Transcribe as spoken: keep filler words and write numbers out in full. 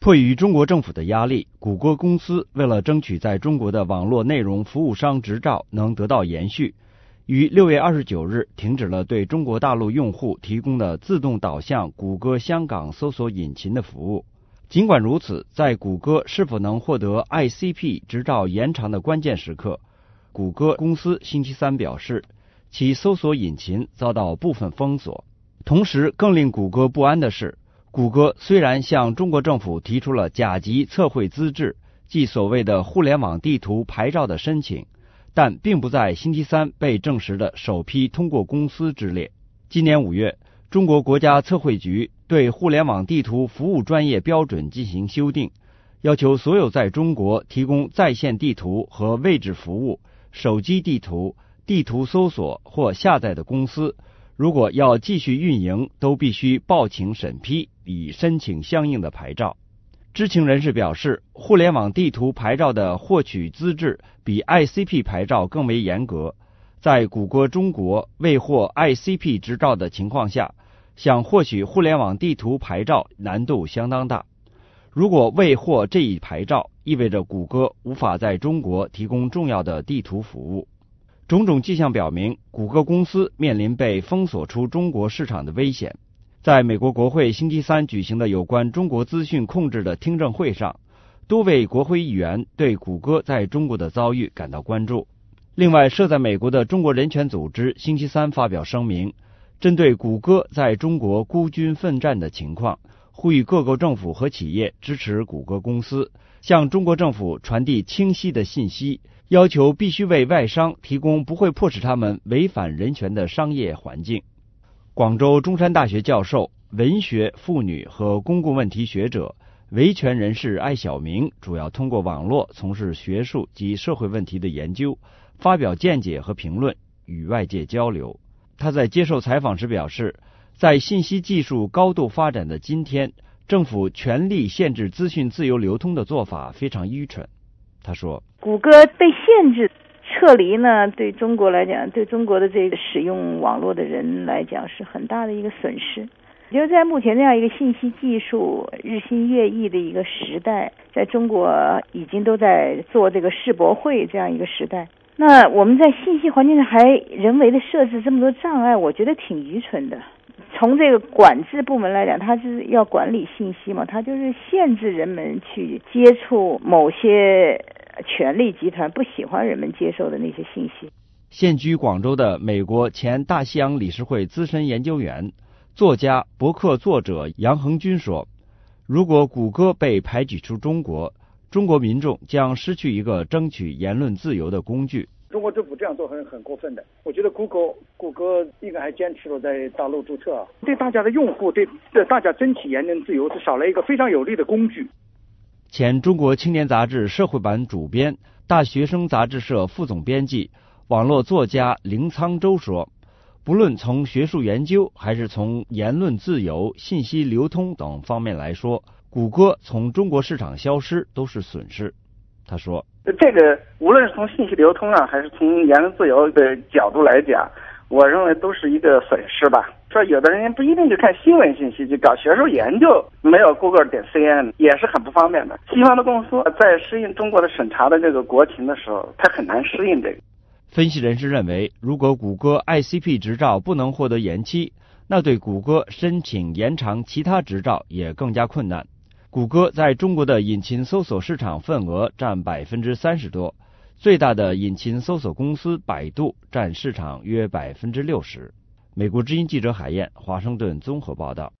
迫于中国政府的压力，谷歌公司为了争取在中国的网络内容服务商执照能得到延续，于六月二十九日停止了对中国大陆用户提供的自动导向谷歌香港搜索引擎的服务。尽管如此，在谷歌是否能获得 I C P 执照延长的关键时刻，谷歌公司星期三表示，其搜索引擎遭到部分封锁。同时，更令谷歌不安的是，谷歌虽然向中国政府提出了甲级测绘资质，即所谓的互联网地图牌照的申请，但并不在星期三被证实的首批通过公司之列。今年五月，中国国家测绘局对互联网地图服务专业标准进行修订，要求所有在中国提供在线地图和位置服务、手机地图、地图搜索或下载的公司，如果要继续运营，都必须报请审批，以申请相应的牌照。知情人士表示，互联网地图牌照的获取资质比 I C P 牌照更为严格。在谷歌中国未获 I C P 执照的情况下，想获取互联网地图牌照难度相当大。如果未获这一牌照，意味着谷歌无法在中国提供重要的地图服务。种种迹象表明，谷歌公司面临被封锁出中国市场的危险。在美国国会星期三举行的有关中国资讯控制的听证会上，多位国会议员对谷歌在中国的遭遇感到关注。另外，设在美国的中国人权组织星期三发表声明，针对谷歌在中国孤军奋战的情况，呼吁各国政府和企业支持谷歌公司，向中国政府传递清晰的信息，要求必须为外商提供不会迫使他们违反人权的商业环境。广州中山大学教授、文学、妇女和公共问题学者、维权人士艾晓明主要通过网络从事学术及社会问题的研究，发表见解和评论，与外界交流。他在接受采访时表示，在信息技术高度发展的今天，政府全力限制资讯自由流通的做法非常愚蠢。他说， 谷歌被限制撤离呢，对中国来讲，对中国的这个使用网络的人来讲是很大的一个损失。就是在目前这样一个信息技术日新月异的一个时代，在中国已经都在做这个世博会这样一个时代，那我们在信息环境上还人为的设置这么多障碍，我觉得挺愚蠢的。从这个管制部门来讲，它是要管理信息嘛，它就是限制人们去接触某些权力集团不喜欢人们接受的那些信息。 现居广州的美国前大西洋理事会资深研究员、作家、博客作者杨恒军说，如果谷歌被排挤出中国，中国民众将失去一个争取言论自由的工具。 中国政府这样做很很过分的，我觉得谷歌谷歌应该还坚持了在大陆注册，对大家的用户，对对大家争取言论自由是少了一个非常有力的工具。 前中国青年杂志社会版主编、大学生杂志社副总编辑、网络作家林沧洲说，不论从学术研究还是从言论自由、信息流通等方面来说，谷歌从中国市场消失都是损失。他说， 这个无论是从信息流通啊，还是从言论自由的角度来讲，我认为都是一个损失吧。说有的人不一定去看新闻信息，去搞学术研究，没有 Google 点 C N 也是很不方便的。西方的公司在适应中国的审查的这个国情的时候，他很难适应这个。 分析人士认为，如果谷歌 I C P 执照不能获得延期，那对谷歌申请延长其他执照也更加困难。谷歌在中国的引擎搜索市场份额占百分之三十多，最大的引擎搜索公司百度占市场约百分之六十。美国之音记者海燕，华盛顿综合报道。